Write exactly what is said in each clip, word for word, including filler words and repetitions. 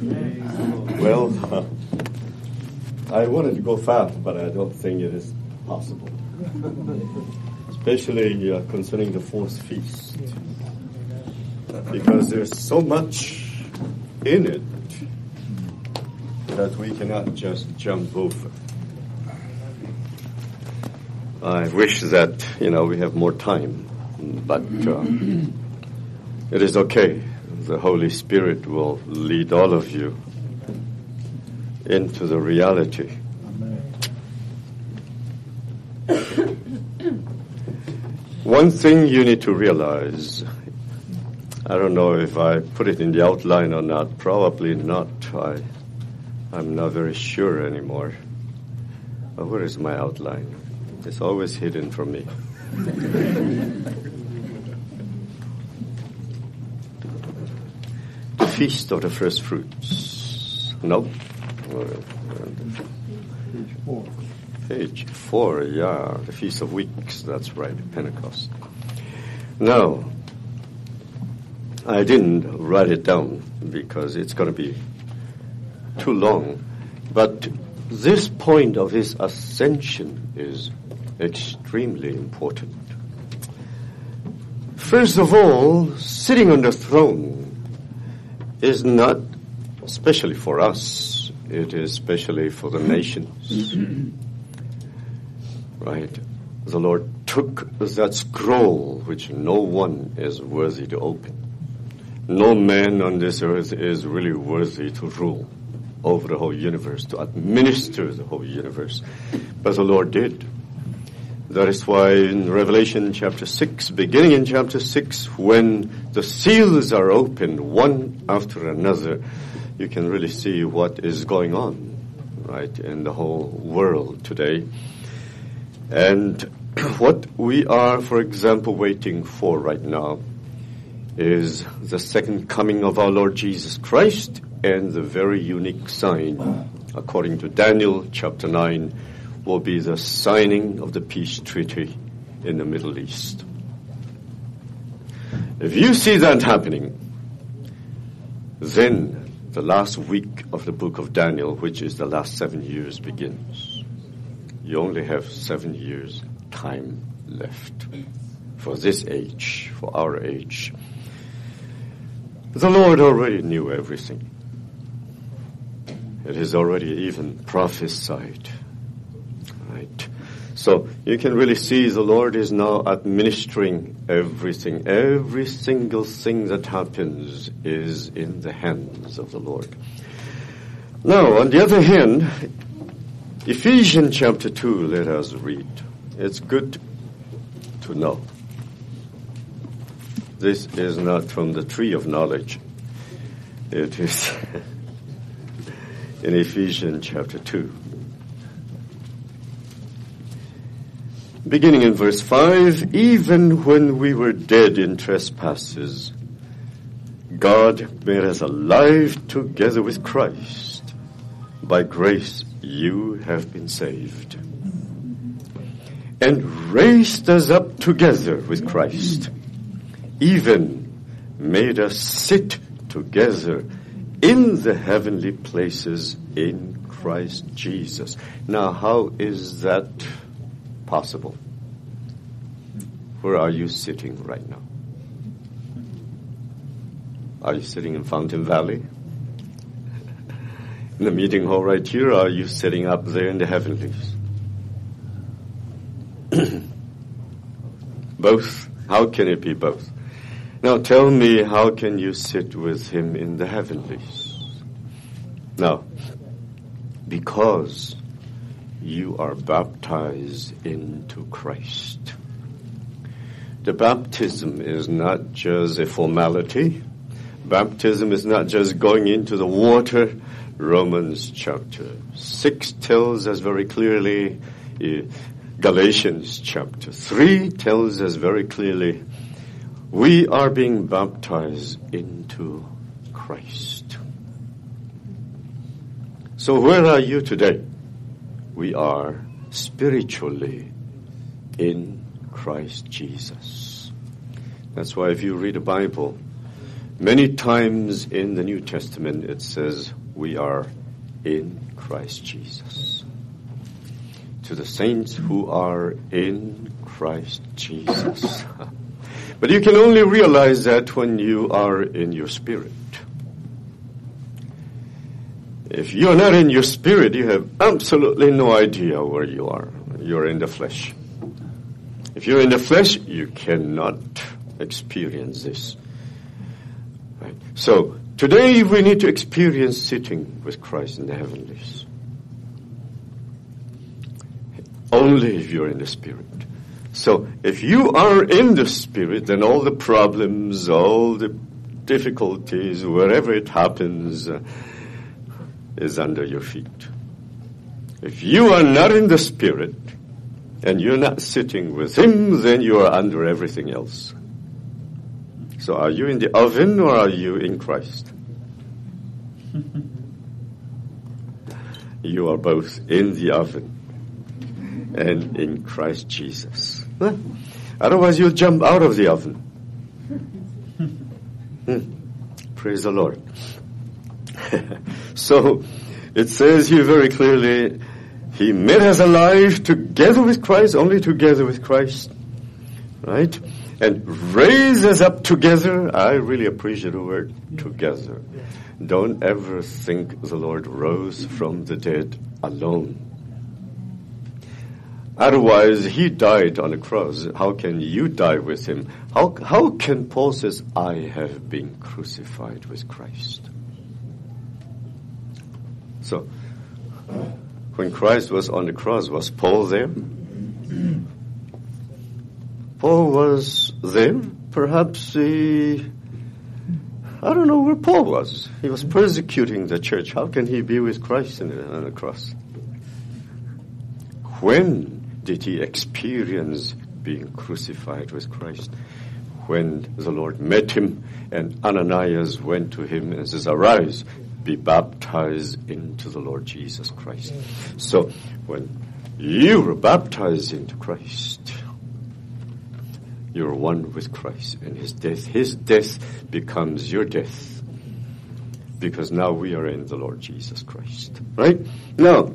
Well, uh, I wanted to go fast, but I don't think it is possible. Especially uh, concerning the fourth feast. Because there's so much in it that we cannot just jump over. I wish that, you know, we have more time, but uh, it is okay. The Holy Spirit will lead all of you into the reality. One thing you need to realize, I don't know if I put it in the outline or not, probably not. I, I'm not very sure anymore. But where is my outline? It's always hidden from me. The Feast of the First Fruits. Nope. Page four. Page four, yeah. The Feast of Weeks, that's right, Pentecost. Now, I didn't write it down because it's going to be too long. But this point of his ascension is extremely important. First of all, sitting on the throne is not especially for us. It is especially for the nations. Right? The Lord took that scroll which no one is worthy to open. No man on this earth is really worthy to rule over the whole universe, to administer the whole universe. But the Lord did. That is why in Revelation chapter six, beginning in chapter six, when the seals are opened one after another, you can really see what is going on, right, in the whole world today. And what we are, for example, waiting for right now is the second coming of our Lord Jesus Christ, and the very unique sign, according to Daniel chapter nine, will be the signing of the peace treaty in the Middle East. If you see that happening, then the last week of the book of Daniel, which is the last seven years, begins. You only have seven years time left for this age, for our age. The Lord already knew everything. It is already even prophesied. Right? So you can really see the Lord is now administering everything. Every single thing that happens is in the hands of the Lord. Now, on the other hand, Ephesians chapter two, let us read. It's good to know. This is not from the tree of knowledge. It is in Ephesians chapter two. Beginning in verse five, even when we were dead in trespasses, God made us alive together with Christ. By grace you have been saved. And raised us up together with Christ. Even made us sit together in the heavenly places in Christ Jesus. Now, how is that possible? Where are you sitting right now? Are you sitting in Fountain Valley? In the meeting hall right here, or are you sitting up there in the heavenlies? Both? How can it be both? Now tell me, how can you sit with him in the heavenlies? Now, because you are baptized into Christ. The baptism is not just a formality. Baptism is not just going into the water. Romans chapter six tells us very clearly. Uh, Galatians chapter three tells us very clearly. We are being baptized into Christ. So where are you today? We are spiritually in Christ Jesus. That's why if you read the Bible, Many times in the New Testament it says we are in Christ Jesus. To the saints who are in Christ Jesus. But you can only realize that when you are in your spirit. If you're not in your spirit, you have absolutely no idea where you are. You're in the flesh. If you're in the flesh, you cannot experience this. Right? So, today we need to experience sitting with Christ in the heavenlies. Only if you're in the Spirit. So, if you are in the Spirit, then all the problems, all the difficulties, wherever it happens, uh, is under your feet. If you are not in the Spirit, and you're not sitting with Him, then you are under everything else. So are you in the oven or are you in Christ? You are both in the oven and in Christ Jesus. Huh? Otherwise you'll jump out of the oven. Hmm. Praise the Lord. So it says here very clearly, He made us alive together with Christ, only together with Christ. Right? And raise us up together. I really appreciate the word together. Don't ever think the Lord rose from the dead alone. Otherwise, He died on the cross. How can you die with Him? How, how can Paul says, I have been crucified with Christ? So, when Christ was on the cross, was Paul there? Paul was there. Perhaps he, I don't know where Paul was. He was persecuting the church. How can he be with Christ on the, on the cross? When did he experience being crucified with Christ? When the Lord met him and Ananias went to him and says, arise, be baptized into the Lord Jesus Christ. So when you were baptized into Christ, you're one with Christ and His death. His death becomes your death because now we are in the Lord Jesus Christ. Right? Now,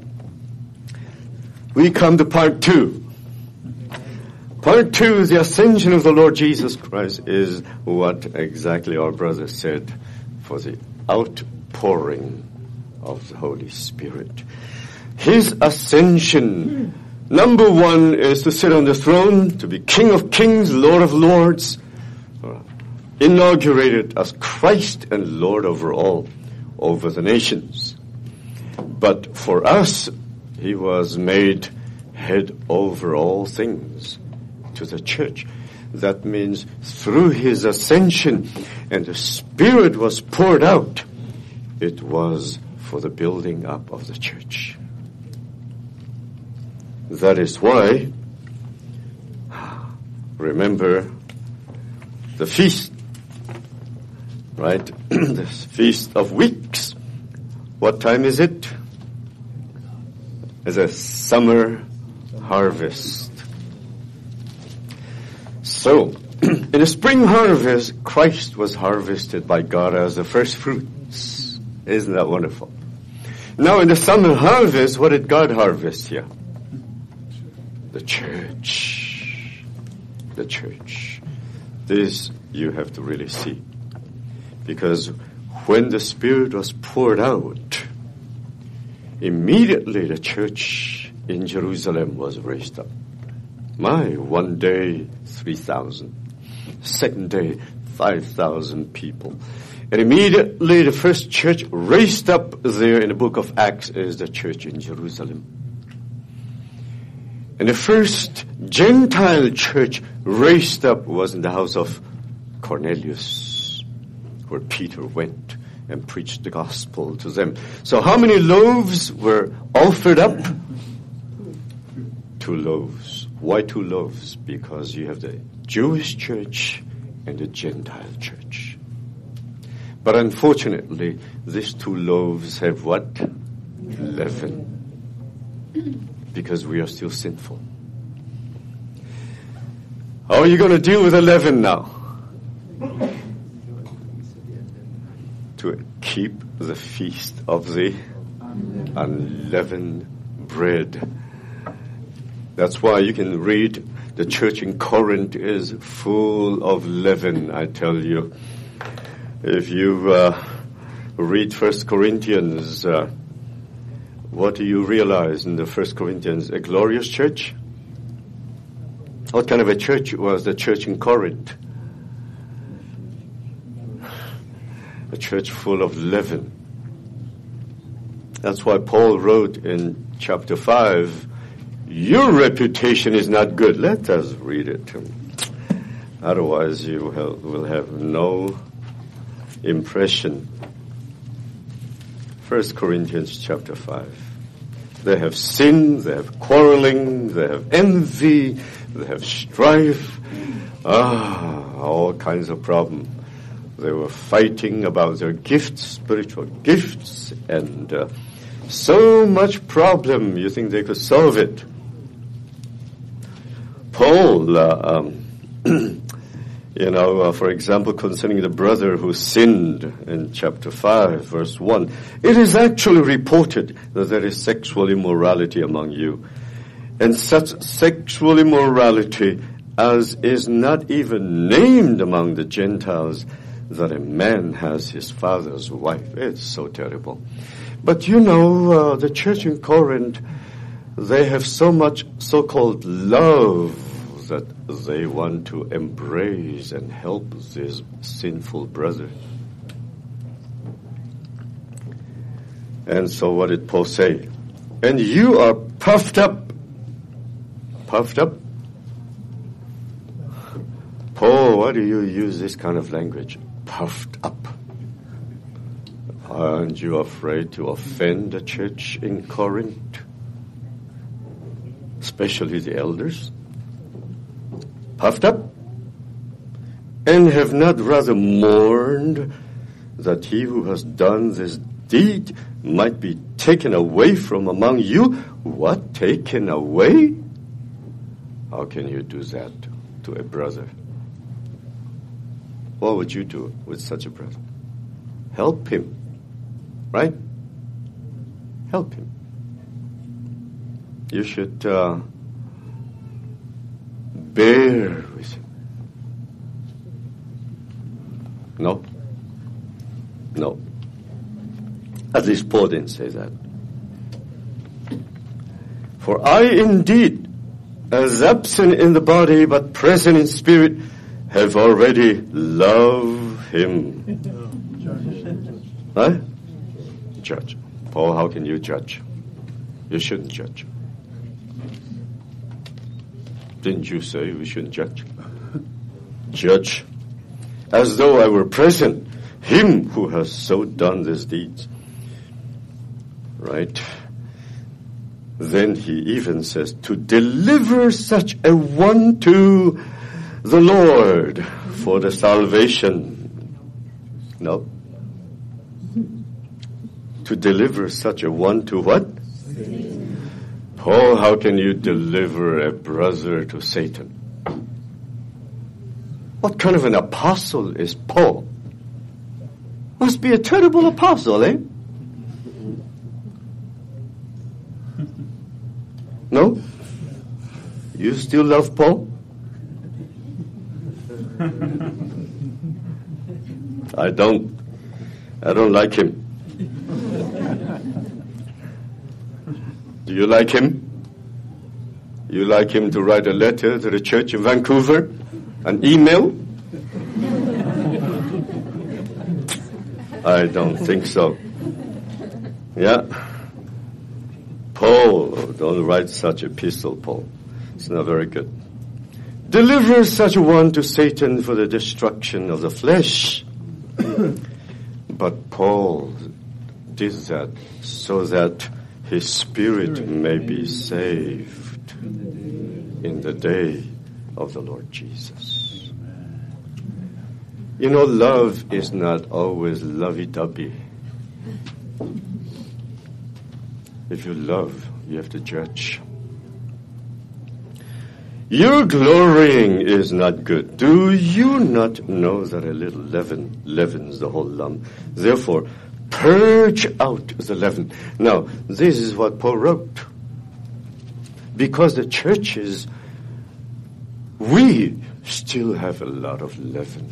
we come to part two. Part two, the ascension of the Lord Jesus Christ, is what exactly our brother said for the outpouring of the Holy Spirit. His ascension, number one, is to sit on the throne, to be King of Kings, Lord of Lords, inaugurated as Christ and Lord over all, over the nations. But for us, He was made head over all things to the church. That means through His ascension and the Spirit was poured out, it was for the building up of the church. That is why, remember the feast, right? The Feast of Weeks. What time is it? It's a summer harvest. So, in the spring harvest, Christ was harvested by God as the first fruits. Isn't that wonderful? Now in the summer harvest, what did God harvest here? The church. The church. This you have to really see. Because when the Spirit was poured out, immediately the church in Jerusalem was raised up. My, one day, three thousand. Second day, five thousand people. And immediately the first church raised up there in the book of Acts is the church in Jerusalem. And the first Gentile church raised up was in the house of Cornelius, where Peter went and preached the gospel to them. So how many loaves were offered up? Two loaves. Why two loaves? Because you have the Jewish church and the Gentile church. But unfortunately, these two loaves have what? Leaven. Because we are still sinful. How are you going to deal with the leaven now? to keep the feast of the unleavened bread. That's why you can read the church in Corinth is full of leaven, I tell you. If you uh, read First Corinthians, uh, what do you realize in the First Corinthians? A glorious church? What kind of a church was the church in Corinth? A church full of leaven. That's why Paul wrote in chapter five, your reputation is not good. Let us read it. Otherwise you will have no impression. First Corinthians chapter five. They have sin, they have quarreling, they have envy, they have strife, ah, all kinds of problems. They were fighting about their gifts, spiritual gifts, and uh, so much problem. You think they could solve it? Paul, uh, um, you know, uh, for example, concerning the brother who sinned in chapter five, verse one, it is actually reported that there is sexual immorality among you, and such sexual immorality as is not even named among the Gentiles, that a man has his father's wife. It's so terrible. But you know, uh, the church in Corinth, they have so much so-called love that they want to embrace and help this sinful brother. And so what did Paul say? And you are puffed up. Puffed up? Paul, why do you use this kind of language? Puffed up. Aren't you afraid to offend the church in Corinth? Especially the elders? Puffed up? And have not rather mourned that he who has done this deed might be taken away from among you? What? Taken away? How can you do that to a brother? What would you do with such a brother? Help him. Right? Help him. You should uh, bear with him. No? No. At least Paul didn't say that. For I indeed, as absent in the body but present in spirit, have already loved him. Huh? Judge. Paul, how can you judge? You shouldn't judge. Didn't you say we shouldn't judge? Judge as though I were present, him who has so done these deeds. Right? Then he even says, to deliver such a one to the Lord for the salvation. No? To deliver such a one to what? Satan. Paul, how can you deliver a brother to Satan? What kind of an apostle is Paul? Must be a terrible apostle, eh? No? You still love Paul? I don't. I don't like him. Do you like him? You like him to write a letter to the church in Vancouver? An email? I don't think so. Yeah. Paul, don't write such epistle, Paul. It's not very good. Deliver such a one to Satan for the destruction of the flesh. But Paul did that so that his spirit may be saved in the day of the Lord Jesus. You know, love is not always lovey-dovey. If you love, you have to judge. Your glorying is not good. Do you not know that a little leaven leavens the whole lump? Therefore, purge out the leaven. Now, this is what Paul wrote. Because the churches, we still have a lot of leaven.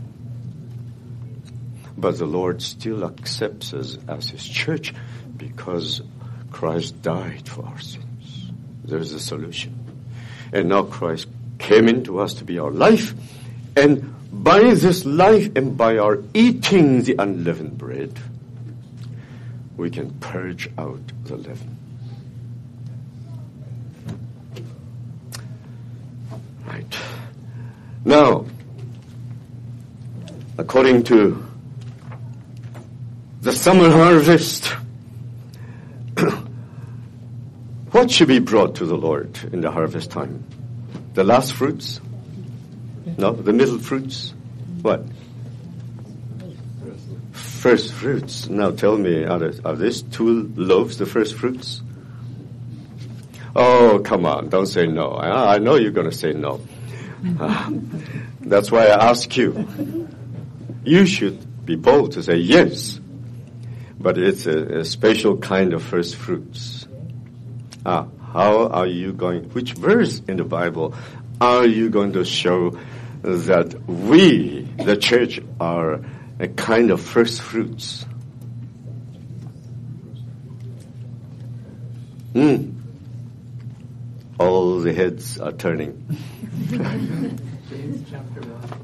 But the Lord still accepts us as His church because Christ died for our sins. There's a solution. And now Christ came into us to be our life. And by this life and by our eating the unleavened bread, we can purge out the leaven. Right. Now, according to the summer harvest, what should be brought to the Lord in the harvest time? The last fruits? No, the middle fruits? What? First fruits. Now tell me, are, there, are these two loaves the first fruits? Oh, come on, don't say no. I, I know you're going to say no. Uh, that's why I ask you. You should be bold to say yes. But it's a, a special kind of first fruits. Ah, how are you going, which verse in the Bible are you going to show that we, the church, are a kind of first fruits? Hmm. All the heads are turning. James chapter one.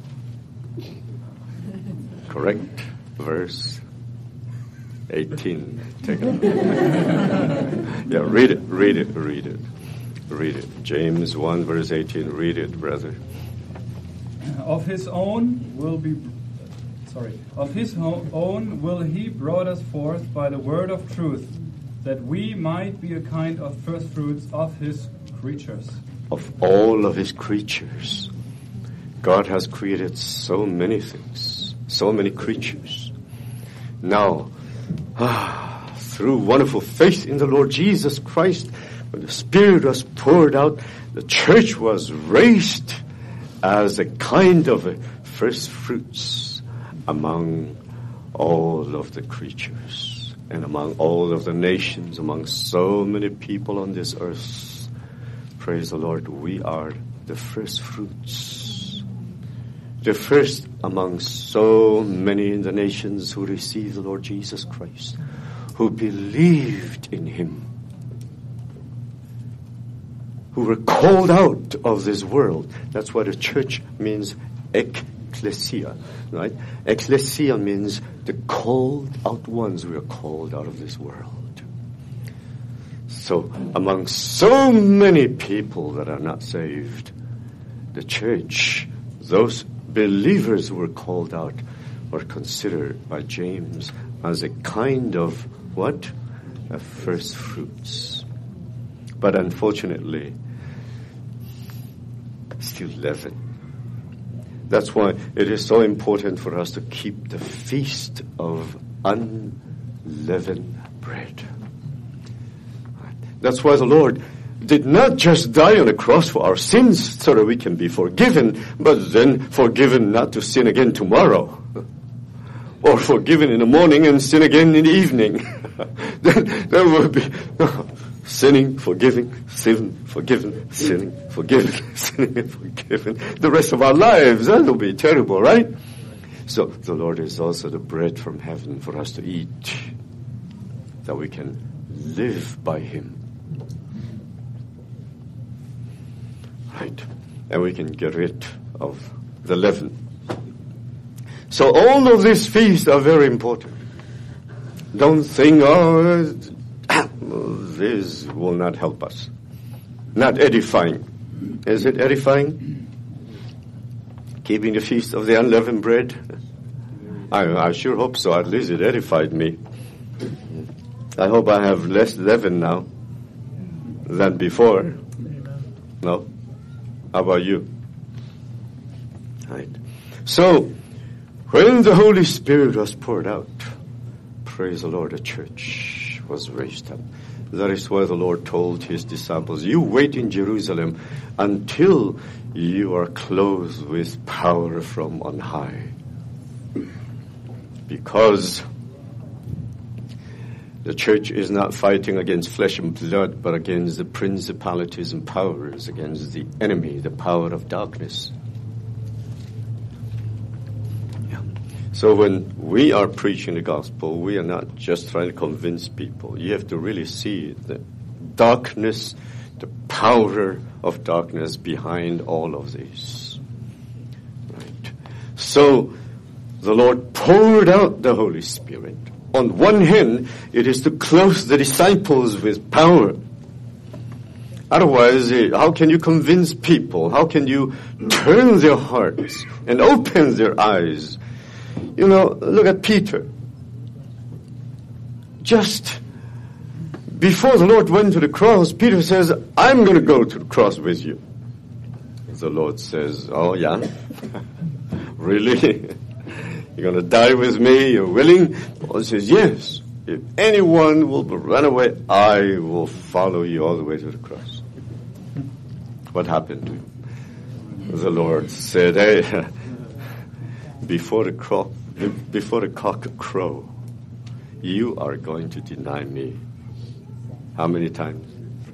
Correct. Verse eighteen. Take it. Yeah, read it, read it, read it. Read it. James one, verse eighteen. Read it, brother. Of his own will be, sorry, of his own will he brought us forth by the word of truth, that we might be a kind of first fruits of his creatures. Of all of his creatures. God has created so many things, so many creatures. Now, ah, through wonderful faith in the Lord Jesus Christ, when the Spirit was poured out, the church was raised as a kind of a first fruits among all of the creatures and among all of the nations, among so many people on this earth. Praise the Lord, we are the first fruits. The first among so many in the nations who received the Lord Jesus Christ, who believed in Him, who were called out of this world. That's what a church means, ecclesia, right? Ecclesia means the called out ones. We are called out of this world. So among so many people that are not saved, the church, those believers who were called out, were considered by James as a kind of what? A first fruits. But unfortunately, still leaven. That's why it is so important for us to keep the feast of unleavened bread. That's why the Lord did not just die on the cross for our sins so that we can be forgiven, but then forgiven not to sin again tomorrow. Or forgiven in the morning and sin again in the evening. then there will be no, sinning, forgiving, sinning, forgiven, sinning, forgiven, sinning, and forgiven. The rest of our lives, that will be terrible, right? So the Lord is also the bread from heaven for us to eat, that we can live by Him. Right. And we can get rid of the leaven. So all of these feasts are very important. Don't think, oh, this will not help us. Not edifying. Is it edifying? Keeping the feast of the unleavened bread? I, I sure hope so. At least it edified me. I hope I have less leaven now than before. No? How about you? Right. So, when the Holy Spirit was poured out, praise the Lord, the church was raised up. That is why the Lord told his disciples, you wait in Jerusalem until you are clothed with power from on high. Because the church is not fighting against flesh and blood, but against the principalities and powers, against the enemy, the power of darkness. Yeah. So when we are preaching the gospel, we are not just trying to convince people. You have to really see the darkness, the power of darkness behind all of this. Right. So the Lord poured out the Holy Spirit. On one hand, it is to clothe the disciples with power. Otherwise, how can you convince people? How can you turn their hearts and open their eyes? You know, look at Peter. Just before the Lord went to the cross, Peter says, I'm going to go to the cross with you. The Lord says, oh yeah? Really? You're going to die with me? You're willing? Paul says, yes. If anyone will run away, I will follow you all the way to the cross. What happened to him? The Lord said, hey, before the, crow, before the cock crow, you are going to deny me. How many times?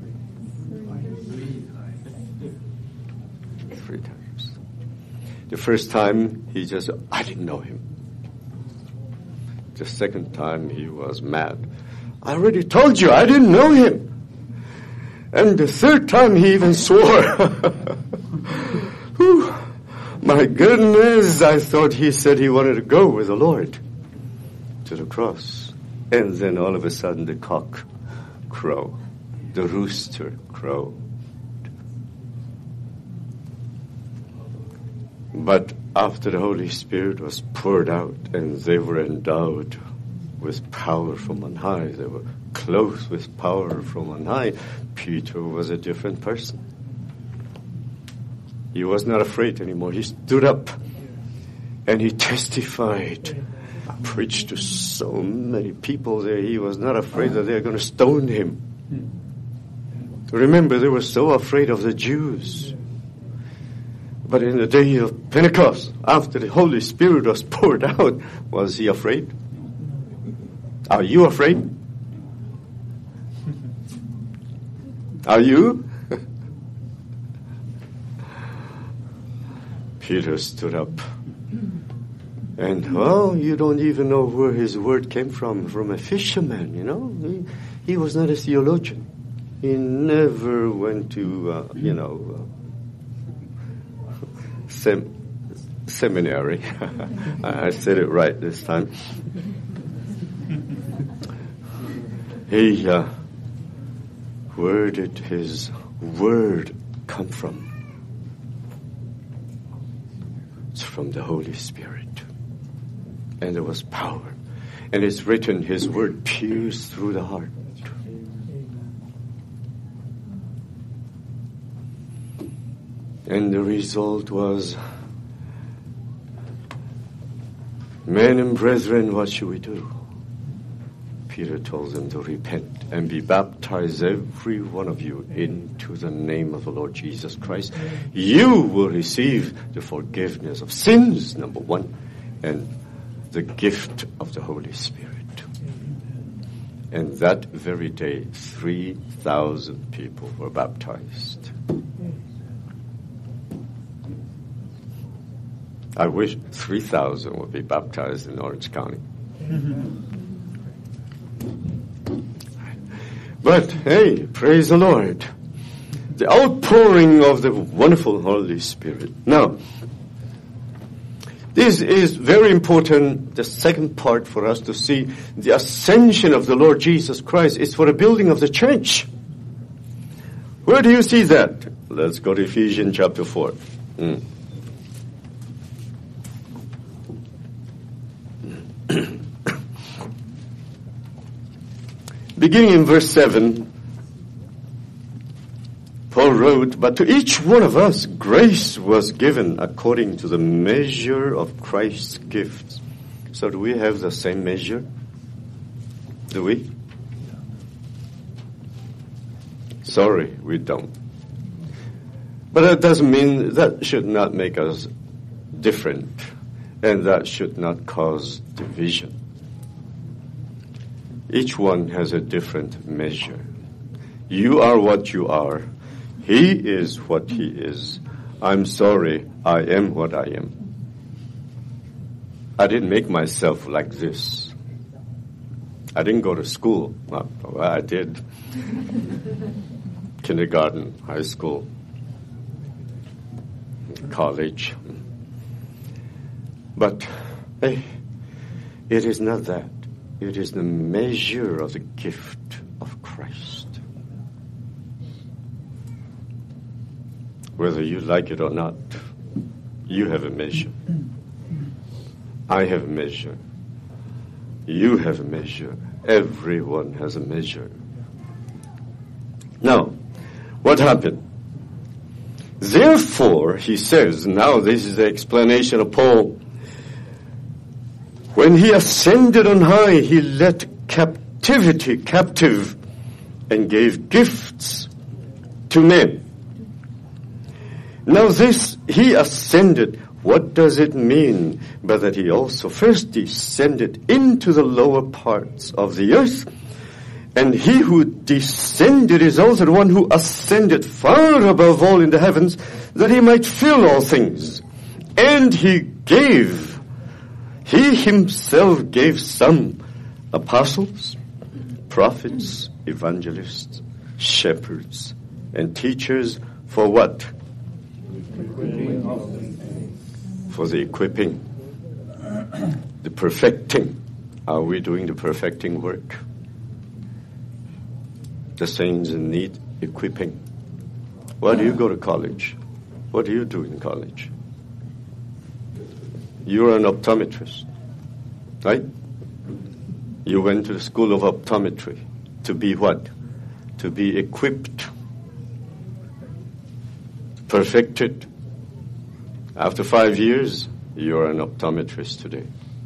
Three times. The first time, he just, I didn't know him. The second time he was mad. I already told you I didn't know him. And the third time he even swore. Whew, my goodness, I thought he said he wanted to go with the Lord to the cross. And then all of a sudden the cock crowed. The rooster crowed. But after the Holy Spirit was poured out and they were endowed with power from on high, they were clothed with power from on high, Peter was a different person. He was not afraid anymore. He stood up and he testified, preached to so many people there. He was not afraid that they were going to stone him. Remember, they were so afraid of the Jews. But in the day of Pentecost, after the Holy Spirit was poured out, was he afraid? Are you afraid? Are you? Peter stood up. And, well, you don't even know where his word came from, from a fisherman, you know. He, he was not a theologian. He never went to, uh, you know, uh, Sem- seminary. I said it right this time. He, uh, where did his word come from? It's from the Holy Spirit. And there was power. And it's written, his word pierced through the heart. And the result was, men and brethren, what should we do? Peter told them to repent and be baptized, every one of you, into the name of the Lord Jesus Christ. You will receive the forgiveness of sins, number one, and the gift of the Holy Spirit. And that very day, three thousand people were baptized. I wish three thousand would be baptized in Orange County. But, hey, praise the Lord. The outpouring of the wonderful Holy Spirit. Now, this is very important, the second part for us to see. The ascension of the Lord Jesus Christ is for the building of the church. Where do you see that? Let's go to Ephesians chapter four. Mm. Beginning in verse seven, Paul wrote, but to each one of us grace was given according to the measure of Christ's gifts. So do we have the same measure? Do we? Sorry, we don't. But that doesn't mean that should not make us different, and that should not cause division. Each one has a different measure. You are what you are. He is what he is. I'm sorry, I am what I am. I didn't make myself like this. I didn't go to school. Well, I did. Kindergarten, high school, college. But, hey, it is not that. It is the measure of the gift of Christ. Whether you like it or not, you have a measure. I have a measure. You have a measure. Everyone has a measure. Now, what happened? Therefore, he says, now this is the explanation of Paul. When he ascended on high, he led captivity captive and gave gifts to men. Now this, he ascended, what does it mean? But that he also first descended into the lower parts of the earth. And he who descended is also the one who ascended far above all in the heavens, that he might fill all things. And he gave, he himself gave some apostles, prophets, evangelists, shepherds, and teachers for what? For the equipping, the perfecting. Are we doing the perfecting work? The saints need equipping. Why do you go to college? What do you do in college? You're an optometrist, right? You went to the school of optometry to be what? To be equipped, perfected. After five years, you're an optometrist today.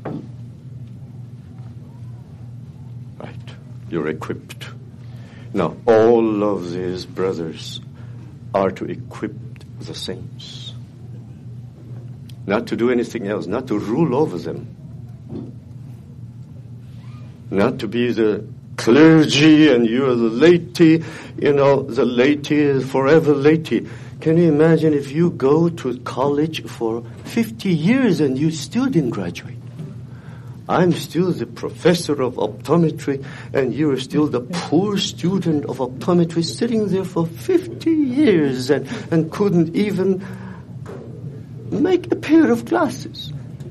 Right. You're equipped. Now, all of these brothers are to equip the saints. Not to do anything else, not to rule over them. Not to be the clergy and you're the laity, you know, the laity is forever laity. Can you imagine if you go to college for fifty years and you still didn't graduate? I'm still the professor of optometry and you're still the poor student of optometry sitting there for fifty years and, and couldn't even make a pair of glasses.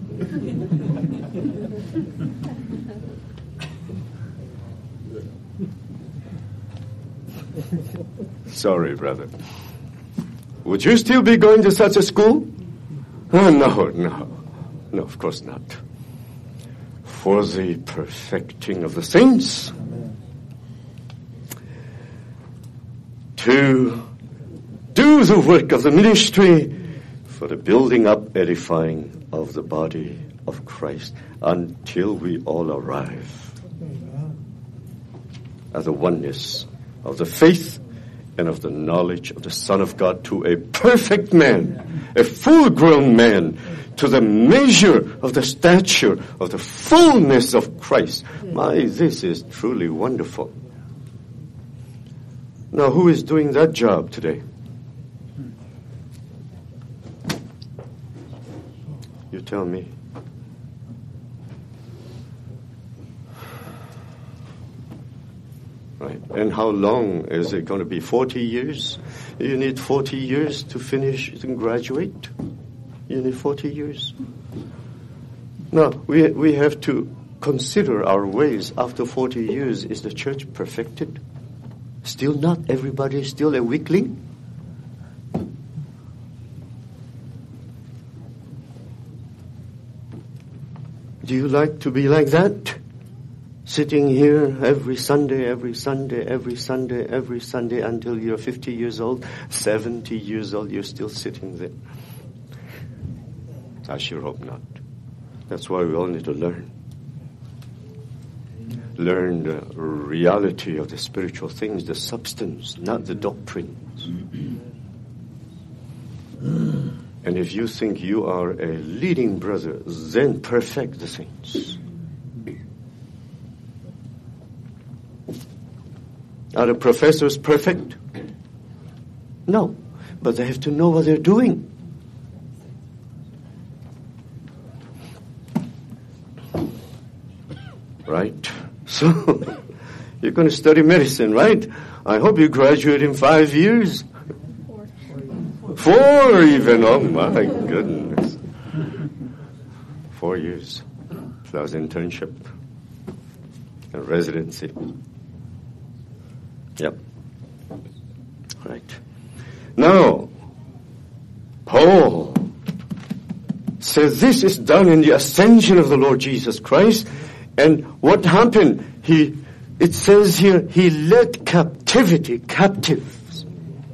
Sorry, brother. Would you still be going to such a school? Oh, no, no. No, of course not. For the perfecting of the saints. To do the work of the ministry for the building up, edifying of the body of Christ until we all arrive at the oneness of the faith and of the knowledge of the Son of God, to a perfect man, a full-grown man, to the measure of the stature of the fullness of Christ. My, this is truly wonderful. Now, who is doing that job today? You tell me. Right. And how long is it going to be? forty years? You need forty years to finish and graduate? You need forty years? Now, we we have to consider our ways. After forty years, is the church perfected? Still not? Everybody is still a weakling? Do you like to be like that? Sitting here every Sunday, every Sunday, every Sunday, every Sunday until you're fifty years old, seventy years old, you're still sitting there. I sure hope not. That's why we all need to learn. learn the reality of the spiritual things, the substance, not the doctrines. And if you think you are a leading brother, then perfect the things. Are the professors perfect? No, but they have to know what they're doing. Right? So, you're going to study medicine, right? I hope you graduate in five years. Four. Four even. Oh my goodness. Four years. Plus internship and residency. Yep. Right. Now, Paul says this is done in the ascension of the Lord Jesus Christ. And what happened? He, it says here, he led captivity captives.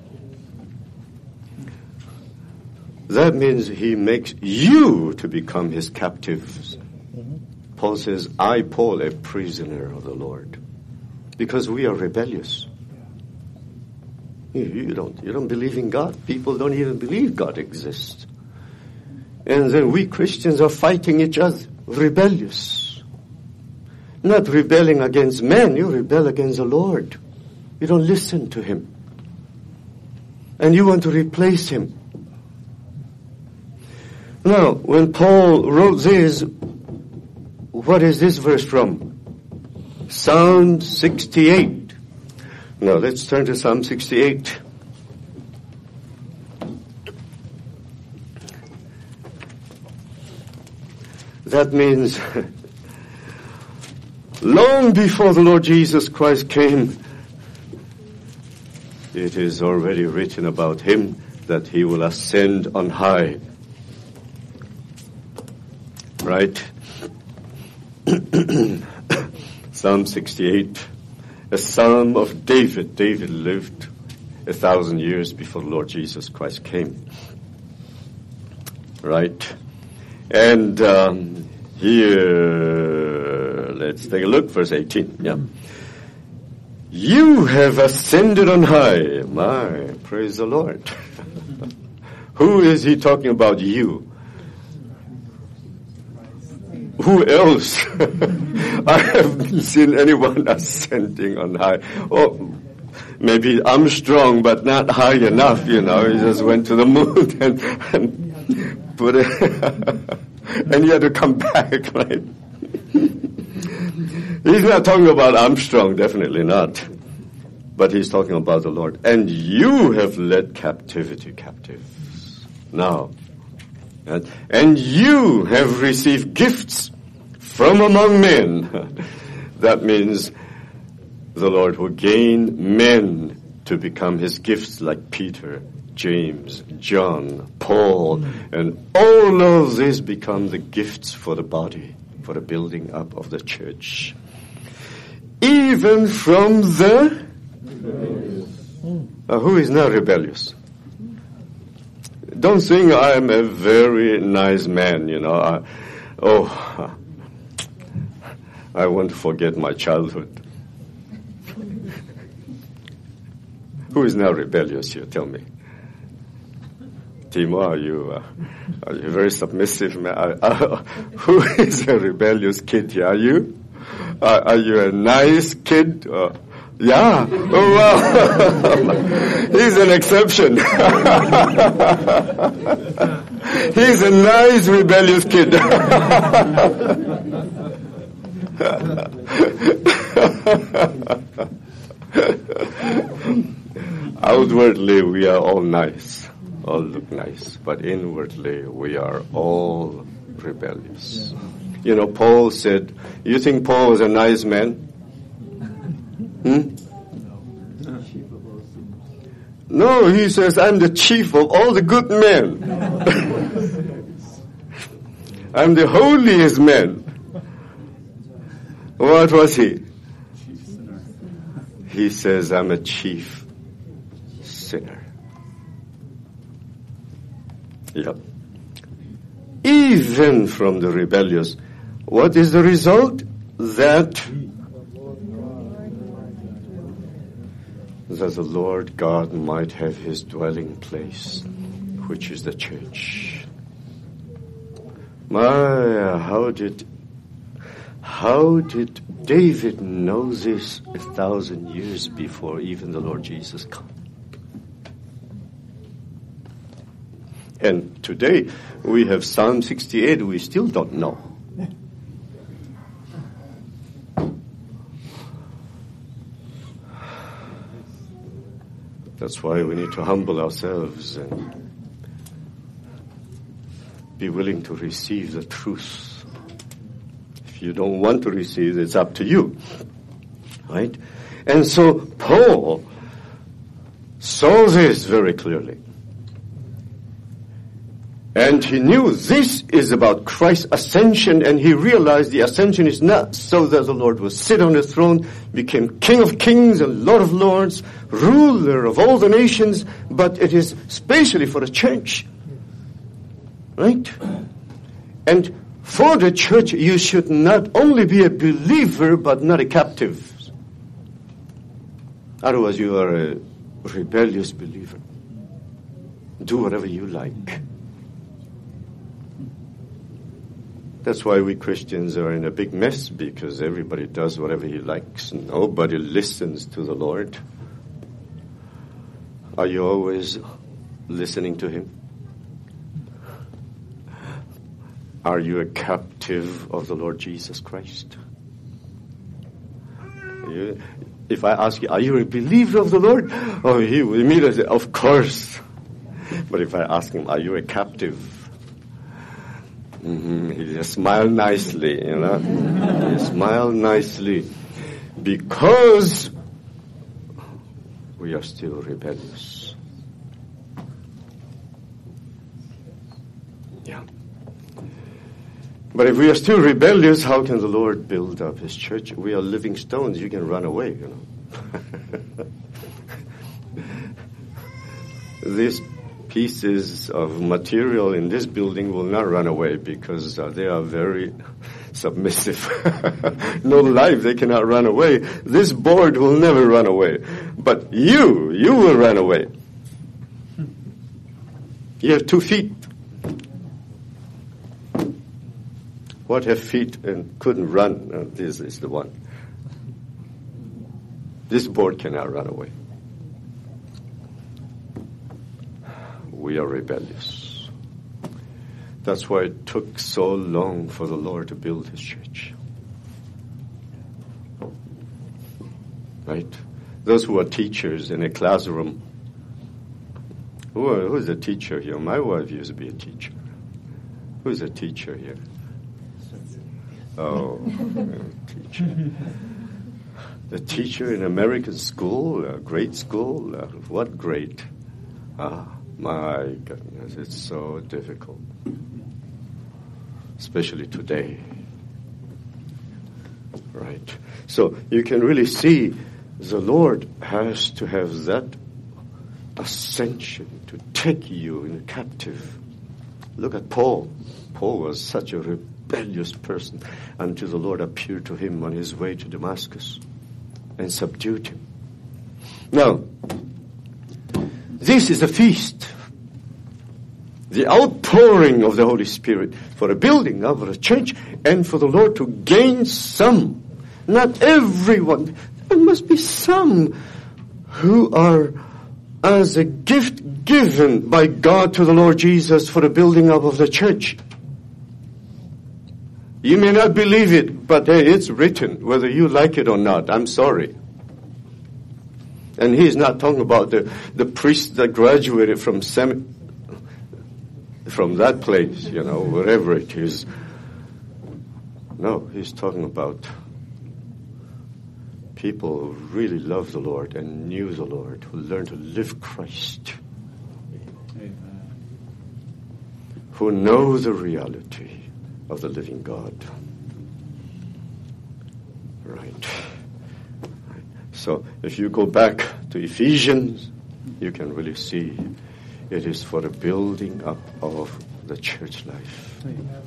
That means he makes you to become his captives. Mm-hmm. Paul says, I, Paul, a prisoner of the Lord. Because we are rebellious. You, you don't, you don't believe in God. People don't even believe God exists. And then we Christians are fighting each other, rebellious. Not rebelling against men, you rebel against the Lord. You don't listen to him. And you want to replace him. Now, when Paul wrote this, what is this verse from? Psalm sixty-eight. Now, let's turn to Psalm sixty-eight. That means long before the Lord Jesus Christ came, it is already written about him that he will ascend on high. Right? Psalm sixty-eight, a psalm of David. David lived a thousand years before the Lord Jesus Christ came. Right? And um, here, let's take a look, verse eighteen. Yeah. You have ascended on high. My, praise the Lord. Who is he talking about? You. Who else? I haven't seen anyone ascending on high. Oh, maybe Armstrong, but not high enough, you know. He just went to the moon and, and put it, and he had to come back, right? He's not talking about Armstrong, definitely not. But he's talking about the Lord. And you have led captivity captives. Now, and, and you have received gifts from among men. That means the Lord will gain men to become his gifts, like Peter, James, John, Paul, and all of these become the gifts for the body, for the building up of the church. Even from the uh, who is not rebellious? Don't think I am a very nice man, you know. I, oh, I want to forget my childhood. Who is now rebellious here? Tell me. Timo, are you, uh, are you a very submissive man? Uh, uh, who is a rebellious kid here? Are you? Uh, are you a nice kid? Uh, yeah. Oh, wow. He's an exception. He's a nice rebellious kid. Outwardly, we are all nice. All look nice. But inwardly, we are all rebellious. You know, Paul said, you think Paul was a nice man? Hmm? No, he says, I'm the chief of all the good men. I'm the holiest man. What was he? He says, I'm a chief sinner. Yep. Even from the rebellious. What is the result? That that the Lord God might have his dwelling place, which is the church. My, how did, how did David know this a thousand years before even the Lord Jesus came? And today we have Psalm sixty-eight, we still don't know. That's why we need to humble ourselves and be willing to receive the truth. If you don't want to receive it, it's up to you. Right? And so Paul saw this very clearly. And he knew this is about Christ's ascension, and he realized the ascension is not so that the Lord will sit on the throne, became King of kings and Lord of lords, ruler of all the nations, but it is especially for the church. Right? And for the church, you should not only be a believer, but not a captive. Otherwise, you are a rebellious believer. Do whatever you like. That's why we Christians are in a big mess, because everybody does whatever he likes. Nobody listens to the Lord. Are you always listening to him? Are you a captive of the Lord Jesus Christ? You, if I ask you, are you a believer of the Lord? Oh, he will immediately say, of course. But if I ask him, are you a captive? Mm-hmm. He just smile nicely, you know. He smile nicely, because we are still rebellious. Yeah. But if we are still rebellious, how can the Lord build up his church? We are living stones. You can run away, you know. These pieces of material in this building will not run away, because uh, they are very submissive. No life, they cannot run away. This board will never run away. But you, you will run away. You have two feet. What have feet and couldn't run? Uh, this is the one. This board cannot run away. We are rebellious. That's why it took so long for the Lord to build his church. Right? Those who are teachers in a classroom. Who, are, who is a teacher here? My wife used to be a teacher. Who is a teacher here? Oh, teacher. The teacher in American school, uh, grade school, uh, what grade? Ah. My goodness, it's so difficult, especially today, right? So you can really see the Lord has to have that ascension to take you in captive. Look at Paul. Paul was such a rebellious person until the Lord appeared to him on his way to Damascus and subdued him. Now, this is a feast. The outpouring of the Holy Spirit for the building of the church and for the Lord to gain some. Not everyone. There must be some who are as a gift given by God to the Lord Jesus for the building up of the church. You may not believe it, but hey, it's written, whether you like it or not. I'm sorry. And he's not talking about the, the priest that graduated from sem- from that place, you know, wherever it is. No, he's talking about people who really love the Lord and knew the Lord, who learned to live Christ. Amen. Who know the reality of the living God. Right. So if you go back to Ephesians, you can really see it is for the building up of the church life. Amen.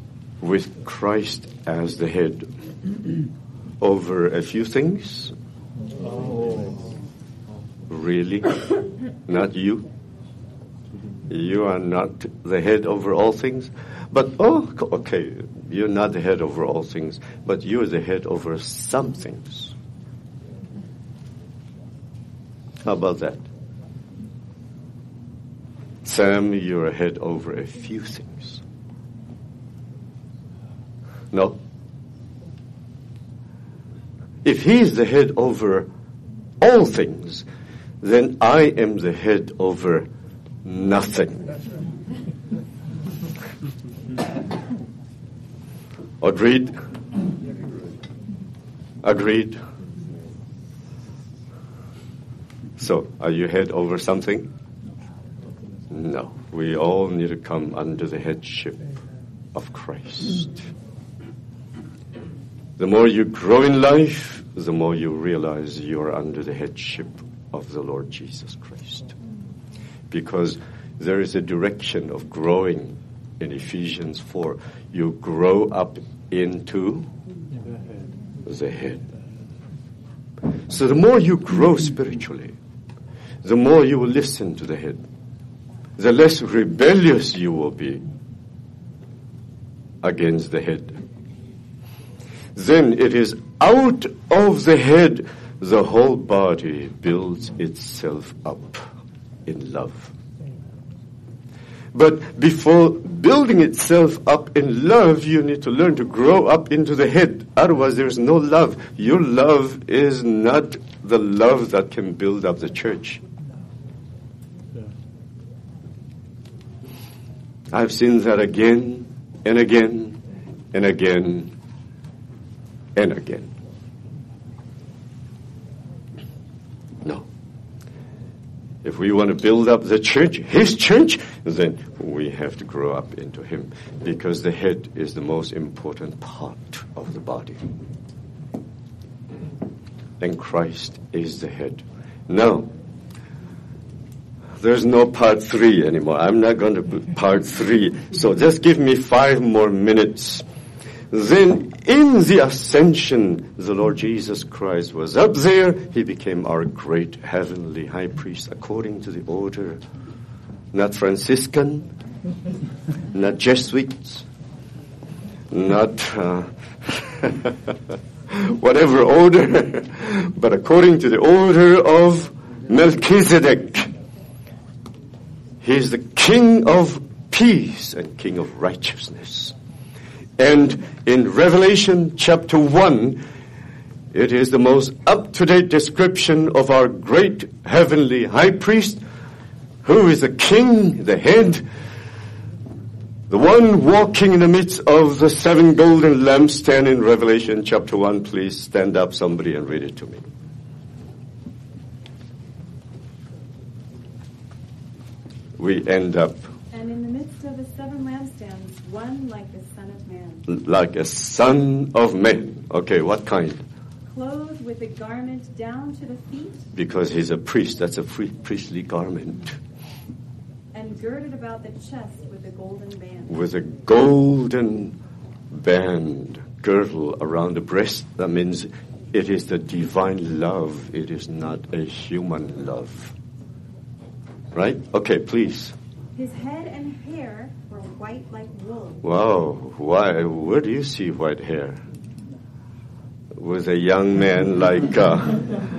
With Christ as the head over a few things, Really? Not you? You are not the head over all things? But, oh, okay, you're not the head over all things, but you're the head over some things. How about that? Sam, you're a head over a few things. No? If he's the head over all things, then I am the head over nothing. Agreed? Agreed? So, are you head over something? No. We all need to come under the headship of Christ. The more you grow in life, the more you realize you are under the headship of the Lord Jesus Christ. Because there is a direction of growing in Ephesians four. You grow up into the head. So the more you grow spiritually, the more you will listen to the head. The less rebellious you will be against the head. Then it is out of the head the whole body builds itself up in love. But before building itself up in love, you need to learn to grow up into the head. Otherwise, there is no love. Your love is not the love that can build up the church. I've seen that again and again and again and again. No. If we want to build up the church, his church, then we have to grow up into him, because the head is the most important part of the body. And Christ is the head. Now, there's no part three anymore. I'm not going to put part three. So just give me five more minutes. Then in the ascension, the Lord Jesus Christ was up there. He became our great heavenly high priest according to the order, not Franciscan, not Jesuits, not uh, whatever order, but according to the order of Melchizedek. He is the King of peace and King of righteousness. And in Revelation chapter one, it is the most up-to-date description of our great heavenly high priest, who is the king, the head, the one walking in the midst of the seven golden lampstands in Revelation chapter one. Please stand up, somebody, and read it to me. We end up. And in the midst of the seven lampstands, one like the Son of Man. Like a son of man. Okay, what kind? Clothed with a garment down to the feet. Because he's a priest, that's a free priestly garment. And girded about the chest with a golden band. With a golden band, girdle around the breast. That means it is the divine love. It is not a human love. Right? Okay, please. His head and hair were white like wool. Wow. Why? Where do you see white hair? With a young man like uh,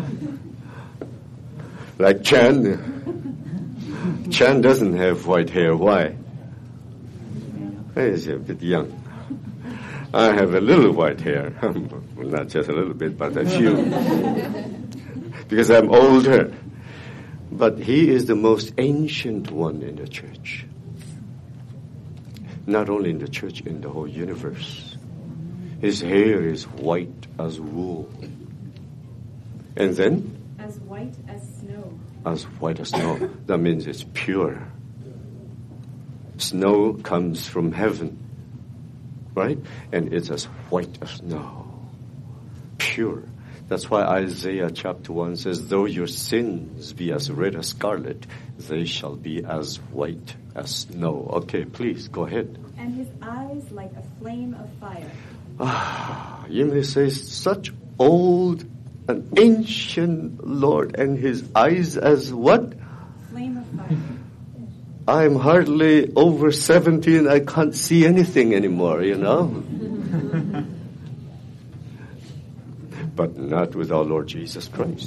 like Chan. Chan doesn't have white hair. Why? He's a bit young. I have a little white hair. Well, not just a little bit, but a few. Because I'm older. But he is the most ancient one in the church. Not only in the church, in the whole universe. His hair is white as wool. And then? As white as snow. As white as snow. That means it's pure. Snow comes from heaven. Right? And it's as white as snow. Pure. That's why Isaiah chapter one says, though your sins be as red as scarlet, they shall be as white as snow. Okay, please, go ahead. And his eyes like a flame of fire. Ah, you may say such old an ancient Lord, and his eyes as what? Flame of fire. I'm hardly over seventy and I can't see anything anymore, you know. But not with our Lord Jesus Christ.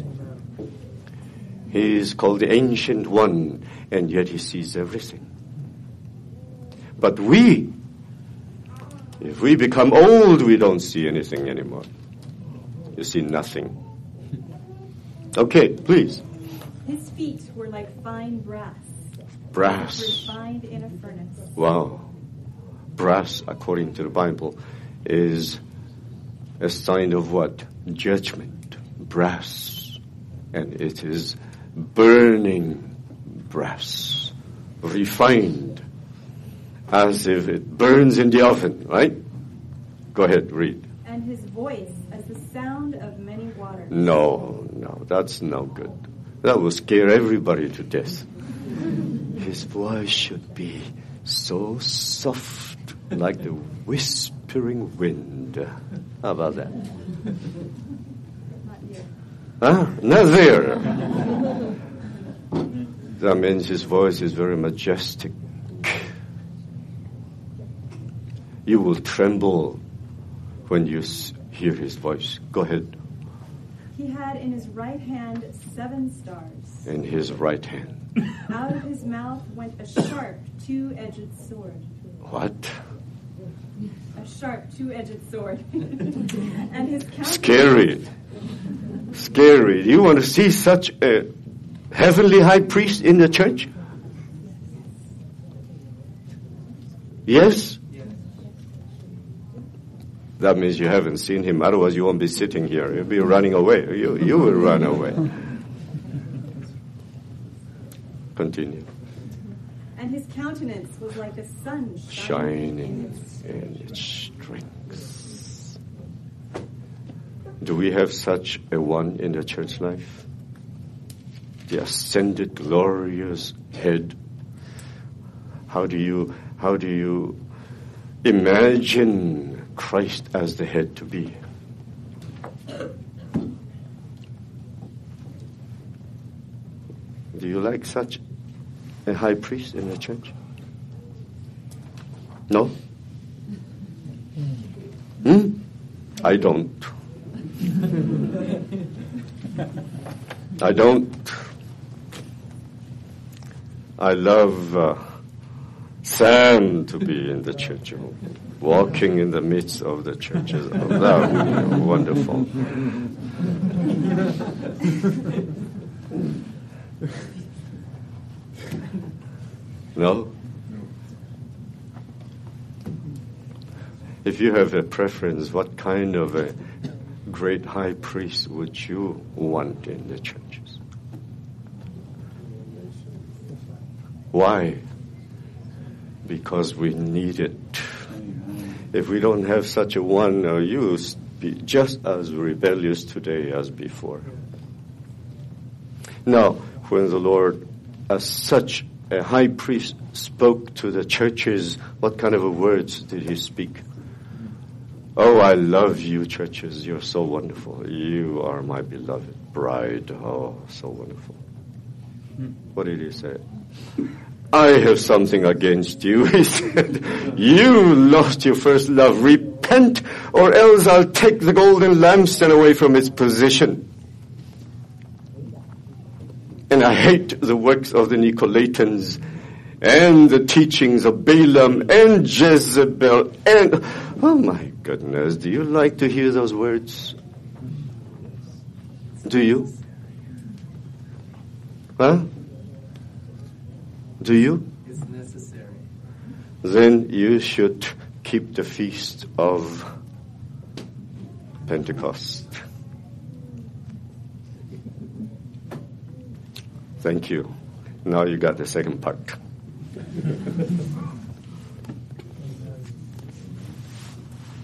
He is called the Ancient One, and yet he sees everything. But we, if we become old, we don't see anything anymore. You see nothing. Okay, please. His feet were like fine brass. Brass. Refined in a furnace. Wow. Brass, according to the Bible, is a sign of what? Judgment. Brass. And it is burning brass. Refined. As if it burns in the oven, right? Go ahead, read. And his voice as the sound of many waters. No, no, that's no good. That will scare everybody to death. His voice should be so soft, like the whispering wind. How about that? Not here. Huh? Not there. That means his voice is very majestic. You will tremble when you hear his voice. Go ahead. He had in his right hand seven stars. In his right hand. Out of his mouth went a sharp, two-edged sword. What? A sharp, two-edged sword. And his countenance... Scary. Scary. Do you want to see such a heavenly high priest in the church? Yes? That means you haven't seen him. Otherwise, you won't be sitting here. You'll be running away. You, you will run away. Continue. And his countenance was like the sun shining in its strength. Do we have such a one in the church life? The ascended, glorious head. How do you, how do you imagine Christ as the head to be? Do you like such a high priest in the church? No? Hmm? I don't. I don't. I love uh, Sam to be in the church, walking in the midst of the churches. Oh, that would be wonderful. No? If you have a preference, what kind of a great high priest would you want in the churches? Why? Because we need it. If we don't have such a one, uh, you be just as rebellious today as before. Now, when the Lord, as such a high priest, spoke to the churches, what kind of a words did he speak? Oh, I love you, churches. You're so wonderful. You are my beloved bride. Oh, so wonderful. What did he say? I have something against you. He said, you lost your first love. Repent, or else I'll take the golden lampstand away from its position. And I hate the works of the Nicolaitans and the teachings of Balaam and Jezebel and... Oh my goodness, do you like to hear those words? Do you? Huh? Do you? It's necessary. Then you should keep the feast of Pentecost. Thank you. Now you got the second part.